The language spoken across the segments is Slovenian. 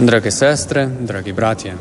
Drage sestre, dragi bratje.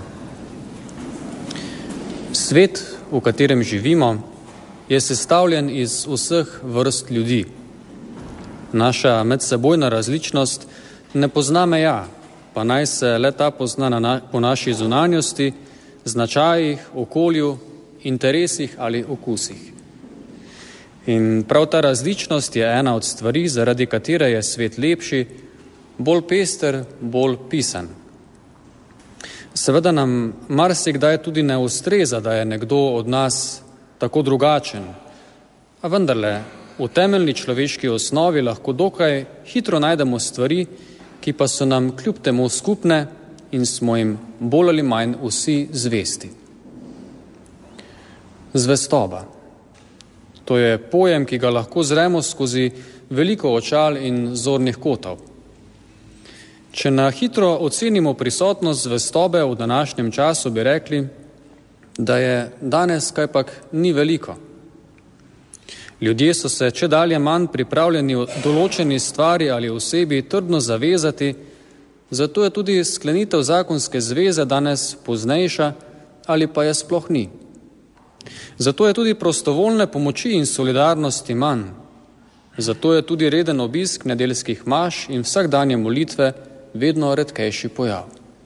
Svet, v katerem živimo, je sestavljen iz vseh vrst ljudi. Naša medsebojna različnost ne pozna meja, pa naj se le-ta pozna po naši zunanjosti, značajih, okolju, interesih ali okusih. In prav ta različnost je ena od stvari, zaradi katere je svet lepši, bolj pester, bolj pisan. Seveda nam marsikdaj tudi ne ustreza, da je nekdo od nas tako drugačen, a vendarle v temeljni človeški osnovi lahko dokaj hitro najdemo stvari, ki pa so nam kljub temu skupne in smo jim bolj ali manj vsi zvesti. Zvestoba. To je pojem, ki ga lahko zremo skozi veliko očal in zornih kotov. Če na hitro ocenimo prisotnost zvestobe v današnjem času, bi rekli, da je danes kajpak ni veliko. Ljudje so se čedalje manj pripravljeni v določeni stvari ali osebi trdno zavezati, zato je tudi sklenitev zakonske zveze danes poznejša ali pa je sploh ni. Zato je tudi prostovoljne pomoči in solidarnosti manj. Zato je tudi reden obisk nedeljskih maš in vsakdanje molitve vedno redkejši pojav.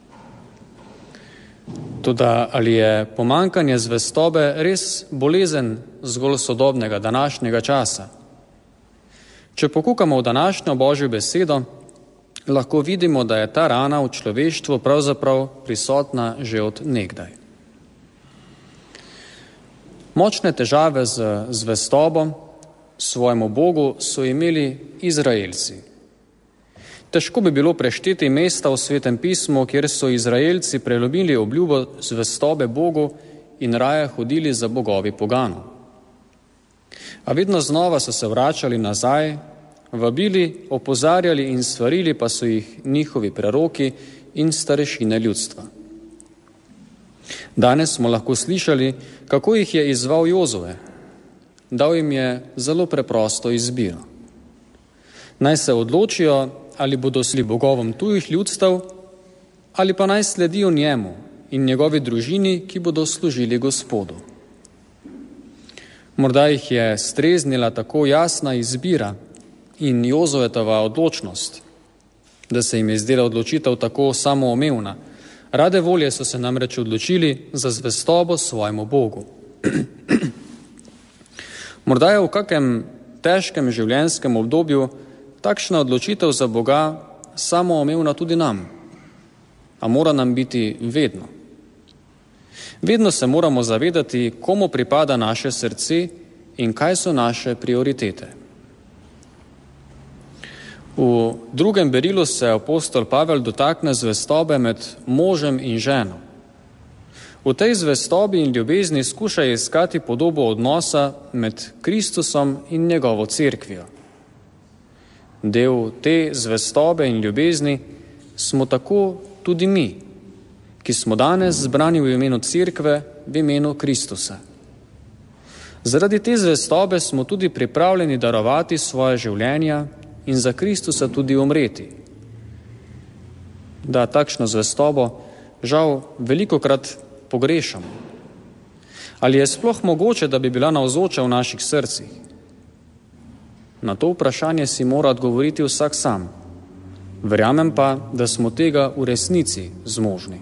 Toda ali je pomanjkanje zvestobe res bolezen zgolj sodobnega današnjega časa? Če pokukamo v današnjo Božjo besedo, lahko vidimo, da je ta rana v človeštvu pravzaprav prisotna že od nekdaj. Močne težave z zvestobo svojemu Bogu so imeli Izraelci. Težko bi bilo prešteti mesta v Svetem pismu, kjer so Izraelci prelomili obljubo zvestobe Bogu in raje hodili za bogovi poganov. A vedno znova so se vračali nazaj, vabili, opozarjali in svarili pa so jih njihovi preroki in starešine ljudstva. Danes smo lahko slišali, kako jih je izzval Jozue. Dal jim je zelo preprosto izbiro. Naj se odločijo, ali bodo sledili bogovom tujih ljudstev, ali pa naj sledijo njemu in njegovi družini, ki bodo služili Gospodu. Morda jih je streznila tako jasna izbira in Jozuetova odločnost, da se jim je zdela odločitev tako samoumevna. Rade volje so se namreč odločili za zvestobo svojemu Bogu. Morda je v kakem težkem življenjskem obdobju takšna odločitev za Boga samoumevna tudi nam, a mora nam biti vedno. Vedno se moramo zavedati, komu pripada naše srce in kaj so naše prioritete. V drugem berilu se apostol Pavel dotakne zvestobe med možem in ženo. V tej zvestobi in ljubezni skuša iskati podobo odnosa med Kristusom in njegovo cerkvijo. Del te zvestobe in ljubezni smo tako tudi mi, ki smo danes zbrani v imenu cerkve, v imenu Kristusa. Zaradi te zvestobe smo tudi pripravljeni darovati svoje življenja in za Kristusa tudi umreti. Da takšno zvestobo žal velikokrat pogrešamo. Ali je sploh mogoče, da bi bila navzoča v naših srcih? Na to vprašanje si mora odgovoriti vsak sam. Verjamem pa, da smo tega v resnici zmožni.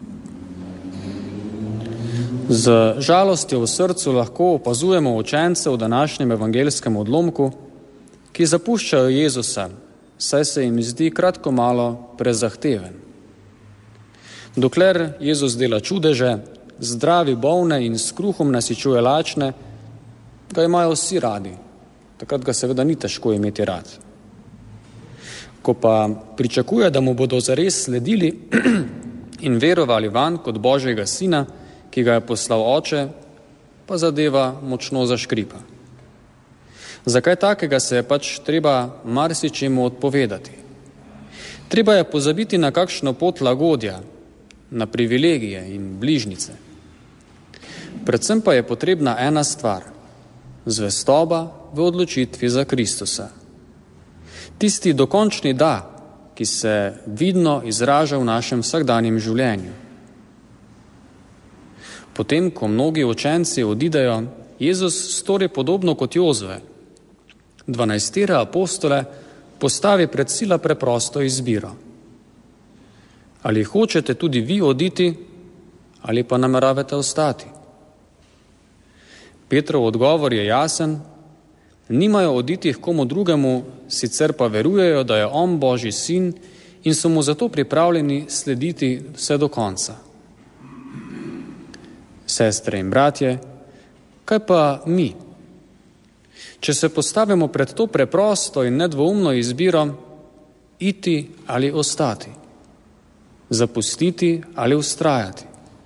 Z žalostjo v srcu lahko opazujemo učence v današnjem evangelskem odlomku, ki zapuščajo Jezusa, saj se jim zdi kratko malo prezahteven. Dokler Jezus dela čudeže, zdravi bolne in s kruhom nasičuje lačne, ga imajo vsi radi. Takrat ga seveda ni težko imeti rad. Ko pa pričakuje, da mu bodo zares sledili in verovali vanj kot Božjega sina, ki ga je poslal oče, pa zadeva močno zaškripa. Zakaj takega se je pač treba marsičemu odpovedati? Treba je pozabiti na kakšno pot lagodja, na privilegije in bližnjice. Predvsem pa je potrebna ena stvar, zvestoba v odločitvi za Kristusa. Tisti dokončni da, ki ki se vidno izraža v našem vsakdanjem življenju. Potem, ko mnogi učenci odidejo, Jezus stori podobno kot Jozue. 12 apostole postavi pred sila preprosto izbiro. Ali hočete tudi vi oditi, ali pa nameravate ostati? Petrov odgovor je jasen, nimajo oditi k komu drugemu, sicer pa verujejo, da je on Božji sin in so mu zato pripravljeni slediti vse do konca. Sestre in bratje, kaj pa mi? Če se postavimo pred to preprosto in nedvoumno izbiro, iti ali ostati, zapustiti ali vztrajati.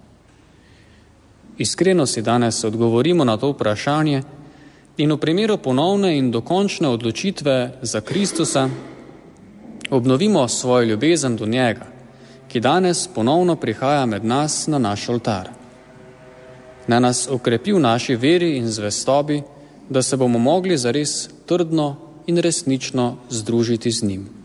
Iskreno si danes odgovorimo na to vprašanje in v primeru ponovne in dokončne odločitve za Kristusa obnovimo svojo ljubezen do njega, ki danes ponovno prihaja med nas na naš oltar. Naj nas okrepi v naši veri in zvestobi, da se bomo mogli zares trdno in resnično združiti z njim.